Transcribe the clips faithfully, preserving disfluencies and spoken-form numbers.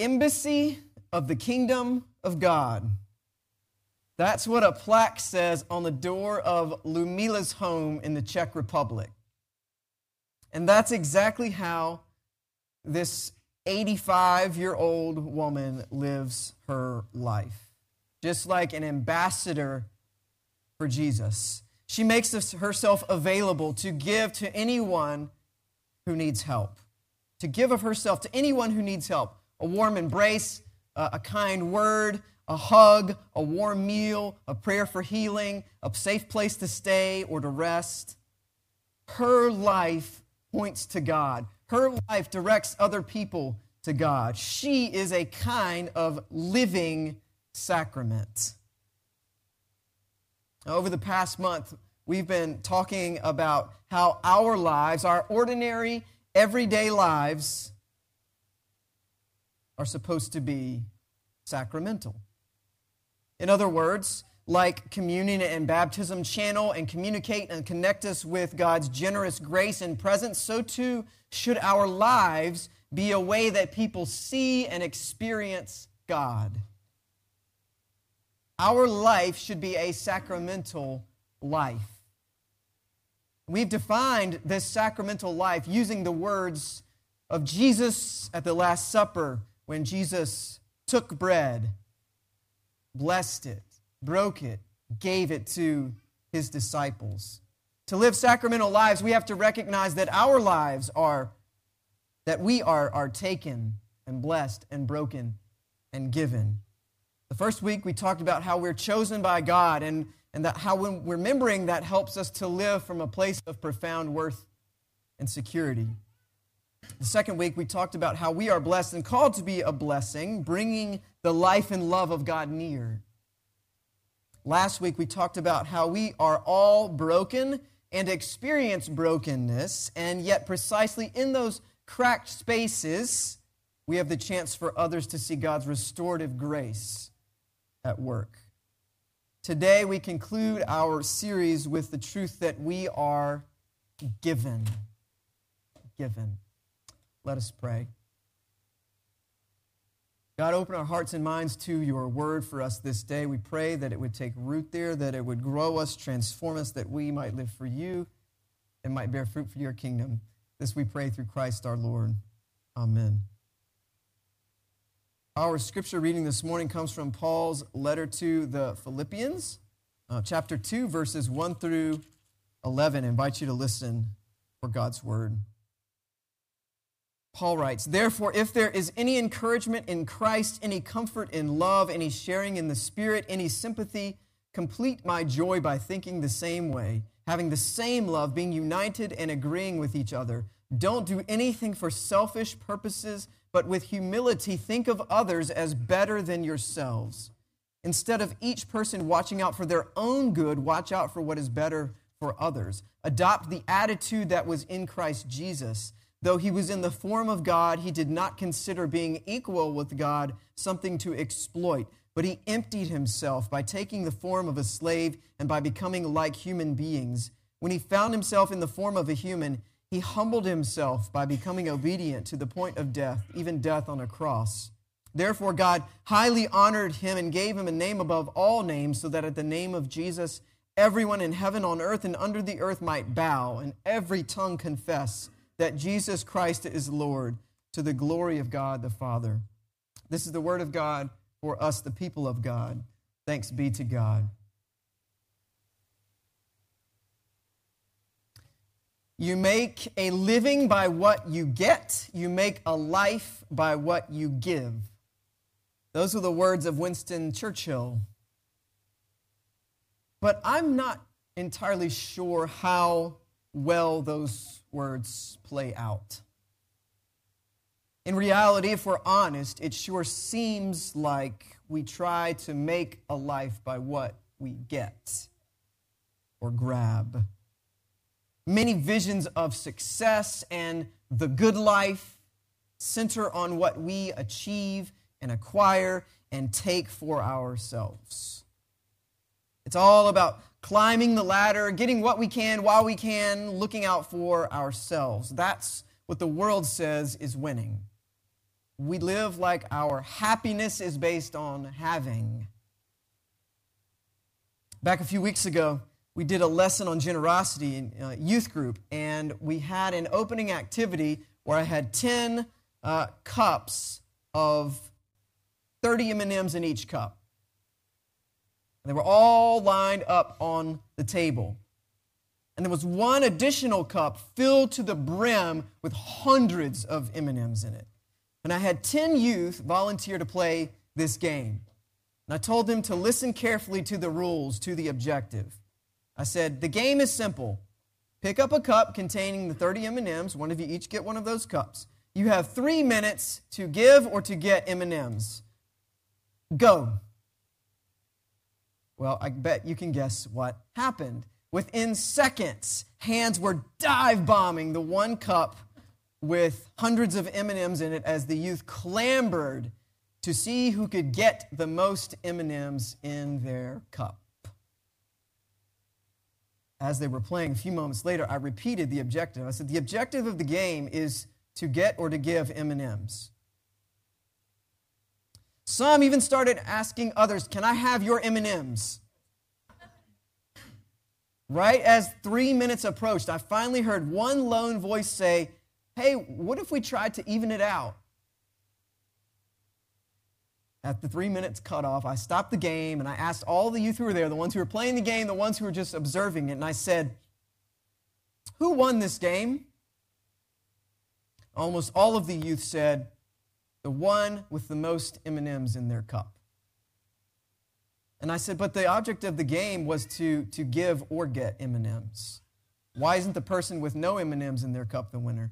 embassy of the kingdom of God. That's what a plaque says on the door of Lumila's home in the Czech Republic. And that's exactly how this eighty-five-year-old woman lives her life. Just like an ambassador for Jesus. She makes herself available to give to anyone who needs help. To give of herself to anyone who needs help. A warm embrace, a kind word, a hug, a warm meal, a prayer for healing, a safe place to stay or to rest. Her life points to God. Her life directs other people to God. She is a kind of living sacrament. Over the past month, we've been talking about how our lives, our ordinary, everyday lives, are supposed to be sacramental. In other words, like communion and baptism channel and communicate and connect us with God's generous grace and presence, so too should our lives be a way that people see and experience God. Our life should be a sacramental life. We've defined this sacramental life using the words of Jesus at the Last Supper when Jesus took bread, blessed it, broke it, gave it to His disciples. To live sacramental lives, we have to recognize that our lives are, that we are, are taken and blessed and broken and given. The first week we talked about how we're chosen by God and, and that how when we're remembering that helps us to live from a place of profound worth and security. The second week we talked about how we are blessed and called to be a blessing, bringing the life and love of God near. Last week we talked about how we are all broken and experience brokenness, and yet precisely in those cracked spaces, we have the chance for others to see God's restorative grace at work. Today we conclude our series with the truth that we are given. Given. Let us pray. God, open our hearts and minds to your word for us this day. We pray that it would take root there, that it would grow us, transform us, that we might live for you and might bear fruit for your kingdom. This we pray through Christ our Lord. Amen. Our scripture reading this morning comes from Paul's letter to the Philippians, uh, chapter two, verses one through eleven. I invite you to listen for God's word. Paul writes, "Therefore, if there is any encouragement in Christ, any comfort in love, any sharing in the Spirit, any sympathy, complete my joy by thinking the same way, having the same love, being united and agreeing with each other. Don't do anything for selfish purposes, but with humility think of others as better than yourselves. Instead of each person watching out for their own good, watch out for what is better for others. Adopt the attitude that was in Christ Jesus. Though he was in the form of God, he did not consider being equal with God something to exploit, but he emptied himself by taking the form of a slave and by becoming like human beings. When he found himself in the form of a human, he humbled himself by becoming obedient to the point of death, even death on a cross. Therefore, God highly honored him and gave him a name above all names, so that at the name of Jesus, everyone in heaven, on earth, and under the earth might bow, and every tongue confess that Jesus Christ is Lord, to the glory of God the Father." This is the word of God for us, the people of God. Thanks be to God. You make a living by what you get. You make a life by what you give. Those are the words of Winston Churchill. But I'm not entirely sure how well those words play out. In reality, if we're honest, it sure seems like we try to make a life by what we get or grab. Many visions of success and the good life center on what we achieve and acquire and take for ourselves. It's all about climbing the ladder, getting what we can while we can, looking out for ourselves. That's what the world says is winning. We live like our happiness is based on having. Back a few weeks ago, we did a lesson on generosity in uh, youth group, and we had an opening activity where I had ten uh, cups of thirty M and M's in each cup. They were all lined up on the table. And there was one additional cup filled to the brim with hundreds of M and M's in it. And I had ten youth volunteer to play this game. And I told them to listen carefully to the rules, to the objective. I said, the game is simple. Pick up a cup containing the thirty M and M's. One of you each get one of those cups. You have three minutes to give or to get M and M's. Go. Well, I bet you can guess what happened. Within seconds, hands were dive-bombing the one cup with hundreds of M and M's in it as the youth clambered to see who could get the most M and M's in their cup. As they were playing a few moments later, I repeated the objective. I said, the objective of the game is to get or to give M and M's. Some even started asking others, can I have your M and M's? Right as three minutes approached, I finally heard one lone voice say, hey, what if we tried to even it out? At the three minutes cut off, I stopped the game and I asked all the youth who were there, the ones who were playing the game, the ones who were just observing it, and I said, who won this game? Almost all of the youth said, the one with the most M and M's in their cup. And I said, but the object of the game was to, to give or get M and M's. Why isn't the person with no M and M's in their cup the winner?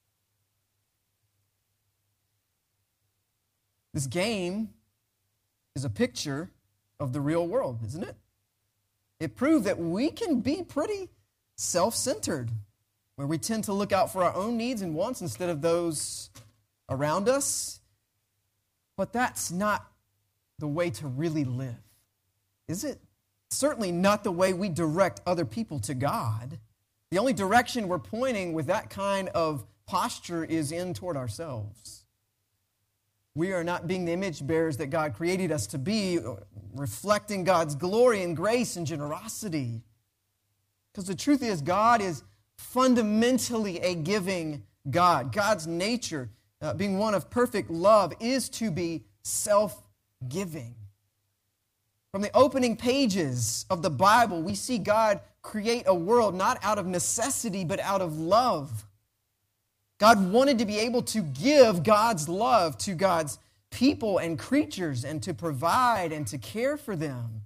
This game is a picture of the real world, isn't it? It proved that we can be pretty self-centered, where we tend to look out for our own needs and wants instead of those around us. But that's not the way to really live, is it? Certainly not the way we direct other people to God. The only direction we're pointing with that kind of posture is in toward ourselves. We are not being the image bearers that God created us to be, reflecting God's glory and grace and generosity. Because the truth is, God is fundamentally a giving God. God's nature, uh, being one of perfect love, is to be self-giving. From the opening pages of the Bible, we see God create a world not out of necessity, but out of love. God wanted to be able to give God's love to God's people and creatures and to provide and to care for them.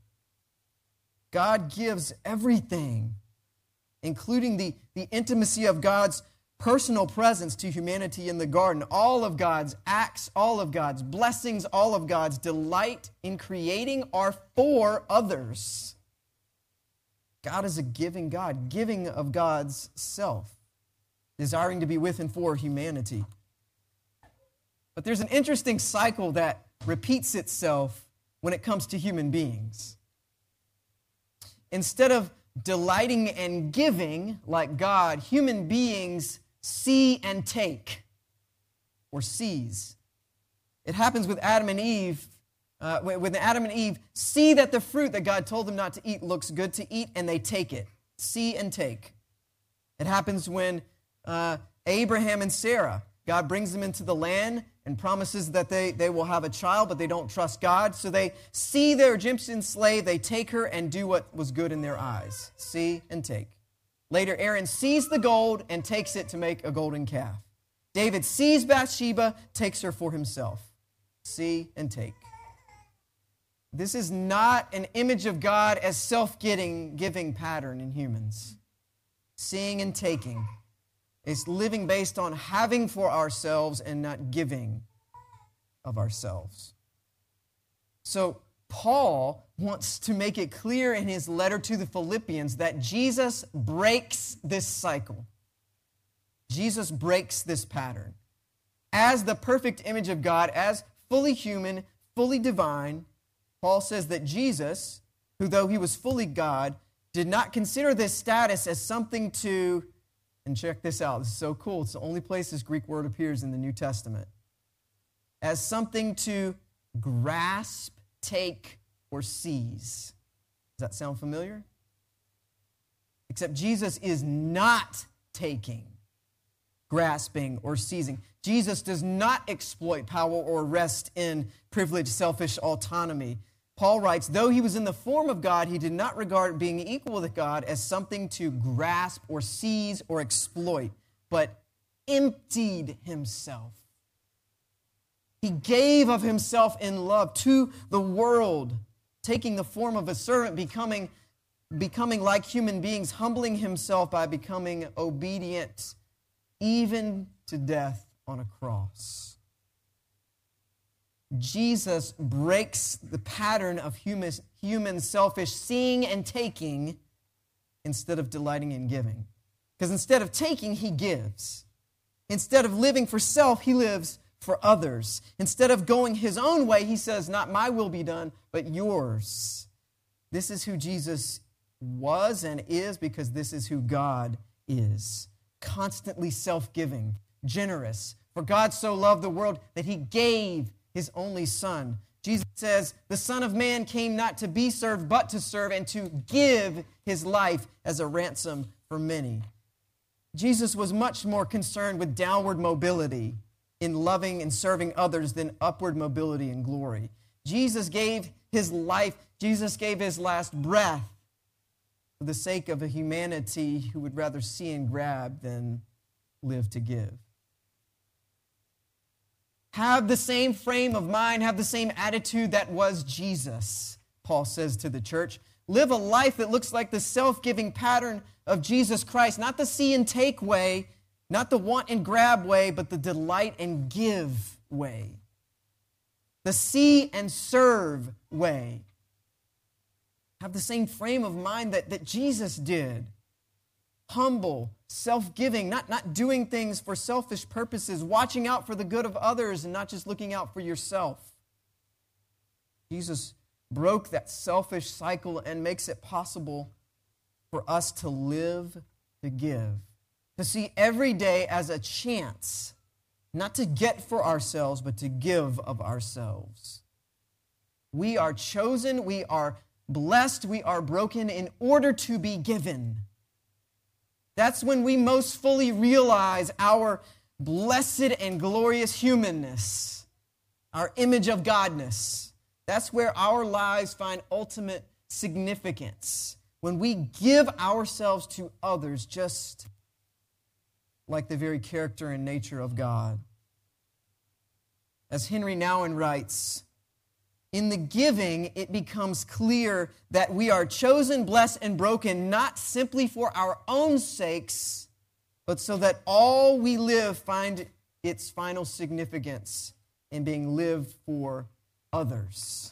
God gives everything, including the, the intimacy of God's personal presence to humanity in the garden. All of God's acts, all of God's blessings, all of God's delight in creating are for others. God is a giving God, giving of God's self, desiring to be with and for humanity. But there's an interesting cycle that repeats itself when it comes to human beings. Instead of delighting and giving like God, human beings see and take, or seize. It happens with Adam and Eve. Uh, when Adam and Eve see that the fruit that God told them not to eat looks good to eat, and they take it. See and take. It happens when uh, Abraham and Sarah, God brings them into the land and promises that they, they will have a child, but they don't trust God. So they see their Egyptian slave, they take her and do what was good in their eyes. See and take. Later, Aaron sees the gold and takes it to make a golden calf. David sees Bathsheba, takes her for himself. See and take. This is not an image of God as self-giving giving pattern in humans. Seeing and taking. It's living based on having for ourselves and not giving of ourselves. So Paul wants to make it clear in his letter to the Philippians that Jesus breaks this cycle. Jesus breaks this pattern. As the perfect image of God, as fully human, fully divine, Paul says that Jesus, who though he was fully God, did not consider this status as something to, and check this out, this is so cool, it's the only place this Greek word appears in the New Testament. as something to grasp, take, or seize. Does that sound familiar? Except Jesus is not taking, grasping, or seizing. Jesus does not exploit power or rest in privileged, selfish autonomy. Paul writes, though he was in the form of God, he did not regard being equal with God as something to grasp or seize or exploit, but emptied himself. He gave of himself in love to the world, taking the form of a servant, becoming, becoming like human beings, humbling himself by becoming obedient, even to death on a cross. Jesus breaks the pattern of human, human selfish seeing and taking instead of delighting in giving. Because instead of taking, he gives. Instead of living for self, he lives for others. Instead of going his own way, he says, not my will be done, but yours. This is who Jesus was and is, because this is who God is. Constantly self-giving, generous. For God so loved the world that he gave his only Son. Jesus says, the Son of Man came not to be served, but to serve and to give his life as a ransom for many. Jesus was much more concerned with downward mobility in loving and serving others than upward mobility and glory. Jesus gave his life, Jesus gave his last breath for the sake of a humanity who would rather see and grab than live to give. Have the same frame of mind, have the same attitude that was Jesus, Paul says to the church. Live a life that looks like the self-giving pattern of Jesus Christ, not the see and take way, not the want and grab way, but the delight and give way. The see and serve way. Have the same frame of mind that, that Jesus did. Humble, self-giving, not, not doing things for selfish purposes, watching out for the good of others and not just looking out for yourself. Jesus broke that selfish cycle and makes it possible for us to live to give, to see every day as a chance, not to get for ourselves, but to give of ourselves. We are chosen, we are blessed, we are broken in order to be given. That's when we most fully realize our blessed and glorious humanness, our image of Godness. That's where our lives find ultimate significance. When we give ourselves to others just like the very character and nature of God. As Henry Nouwen writes, in the giving, it becomes clear that we are chosen, blessed, and broken not simply for our own sakes, but so that all we live find its final significance in being lived for others.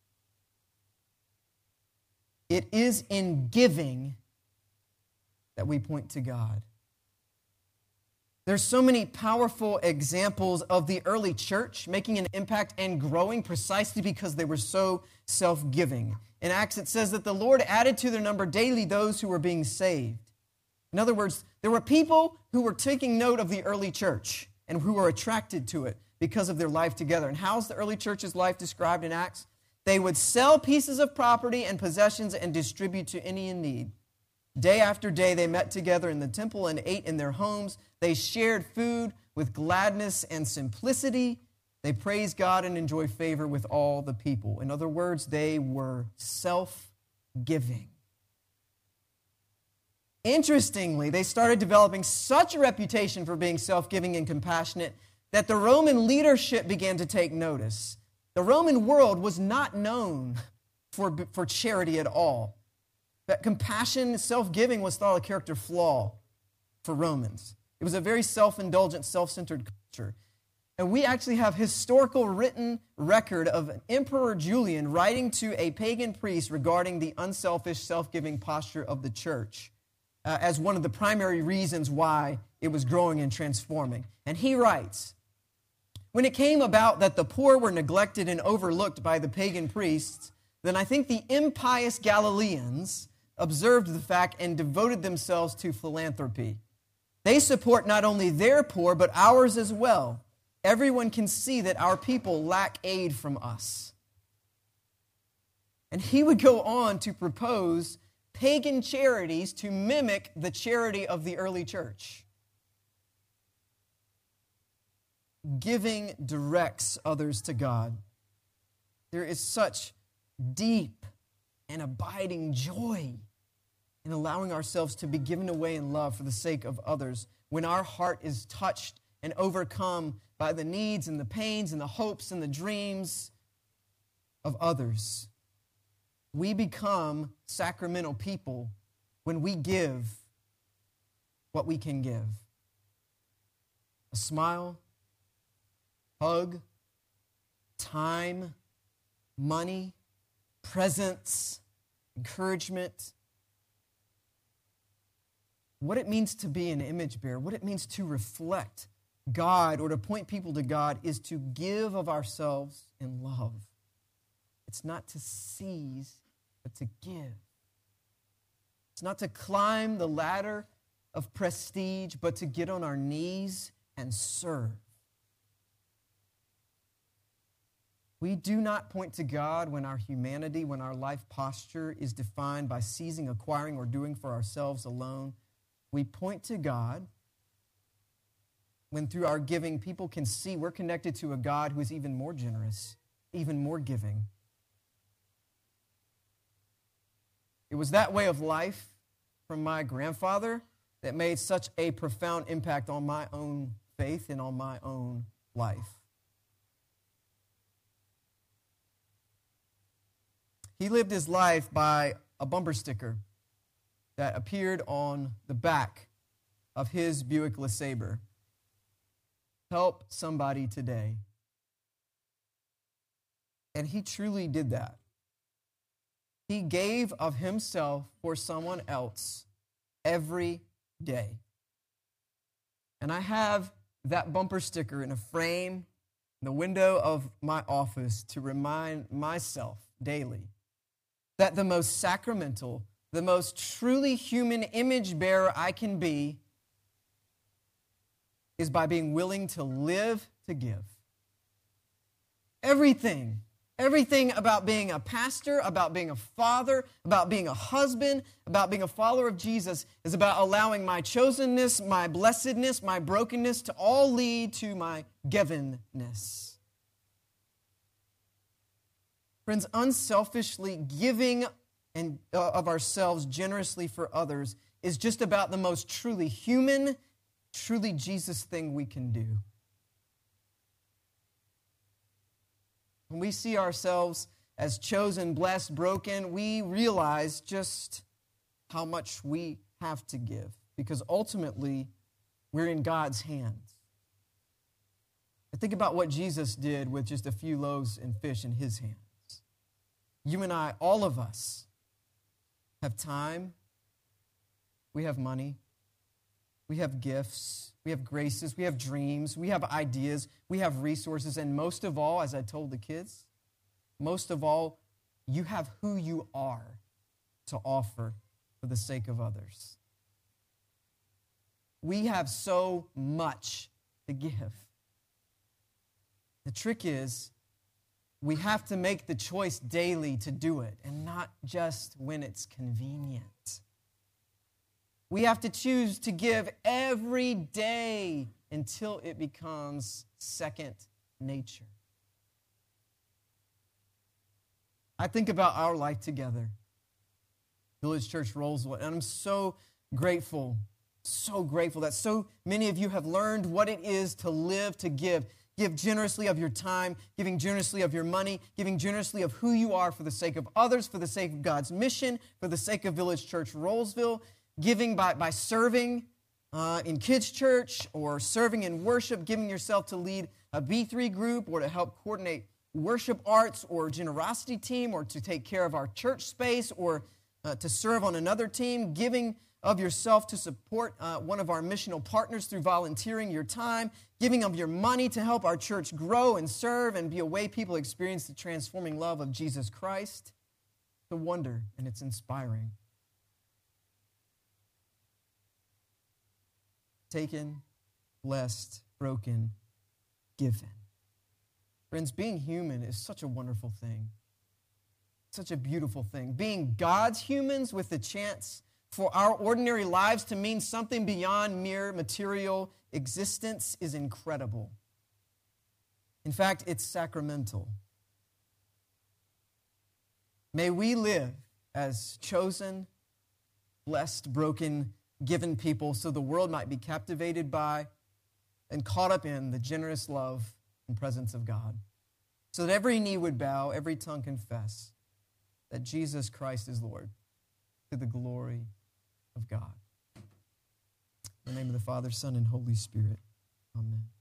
It is in giving that we point to God. There's so many powerful examples of the early church making an impact and growing precisely because they were so self-giving. In Acts, it says that the Lord added to their number daily those who were being saved. In other words, there were people who were taking note of the early church and who were attracted to it because of their life together. And how's the early church's life described in Acts? They would sell pieces of property and possessions and distribute to any in need. Day after day, they met together in the temple and ate in their homes. They shared food with gladness and simplicity. They praised God and enjoyed favor with all the people. In other words, they were self-giving. Interestingly, they started developing such a reputation for being self-giving and compassionate that the Roman leadership began to take notice. The Roman world was not known for, for charity at all. That compassion, self-giving was thought a character flaw for Romans. It was a very self-indulgent, self-centered culture. And we actually have historical written record of Emperor Julian writing to a pagan priest regarding the unselfish, self-giving posture of the church uh, as one of the primary reasons why it was growing and transforming. And he writes, when it came about that the poor were neglected and overlooked by the pagan priests, then I think the impious Galileans observed the fact and devoted themselves to philanthropy. They support not only their poor, but ours as well. everyone can see that our people lack aid from us. And he would go on to propose pagan charities to mimic the charity of the early church. Giving directs others to God. There is such deep and abiding joy in allowing ourselves to be given away in love for the sake of others when our heart is touched and overcome by the needs and the pains and the hopes and the dreams of others. We become sacramental people when we give what we can give. A smile, hug, time, money, presence, encouragement. What it means to be an image bearer, what it means to reflect God or to point people to God is to give of ourselves in love. It's not to seize, but to give. It's not to climb the ladder of prestige, but to get on our knees and serve. We do not point to God when our humanity, when our life posture is defined by seizing, acquiring, or doing for ourselves alone. We point to God when through our giving, people can see we're connected to a God who is even more generous, even more giving. It was that way of life from my grandfather that made such a profound impact on my own faith and on my own life. He lived his life by a bumper sticker that appeared on the back of his Buick LeSabre. Help somebody today. And he truly did that. He gave of himself for someone else every day. And I have that bumper sticker in a frame in the window of my office to remind myself daily that the most sacramental, the most truly human image bearer I can be is by being willing to live to give. Everything, everything about being a pastor, about being a father, about being a husband, about being a follower of Jesus is about allowing my chosenness, my blessedness, my brokenness to all lead to my givenness. Friends, unselfishly giving and uh, of ourselves generously for others is just about the most truly human, truly Jesus thing we can do. When we see ourselves as chosen, blessed, broken, we realize just how much we have to give because ultimately we're in God's hands. And think about what Jesus did with just a few loaves and fish in his hands. You and I, all of us, have time, we have money, we have gifts, we have graces, we have dreams, we have ideas, we have resources, and most of all, as I told the kids, most of all, you have who you are to offer for the sake of others. We have so much to give. The trick is, we have to make the choice daily to do it, and not just when it's convenient. We have to choose to give every day until it becomes second nature. I think about our life together, Village Church Rollsville, and I'm so grateful, so grateful that so many of you have learned what it is to live to give. Give generously of your time, giving generously of your money, giving generously of who you are for the sake of others, for the sake of God's mission, for the sake of Village Church Rollsville, giving by, by serving uh, in kids' church or serving in worship, giving yourself to lead a B three group or to help coordinate worship arts or generosity team or to take care of our church space or uh, to serve on another team, giving of yourself to support uh, one of our missional partners through volunteering your time, giving of your money to help our church grow and serve and be a way people experience the transforming love of Jesus Christ. It's a wonder, and it's inspiring. Taken, blessed, broken, given. Friends, being human is such a wonderful thing. Such a beautiful thing. Being God's humans with the chance for our ordinary lives to mean something beyond mere material existence is incredible. In fact, it's sacramental. May we live as chosen, blessed, broken, given people so the world might be captivated by and caught up in the generous love and presence of God. So that every knee would bow, every tongue confess that Jesus Christ is Lord, to the glory of God. In the name of the Father, Son, and Holy Spirit. Amen.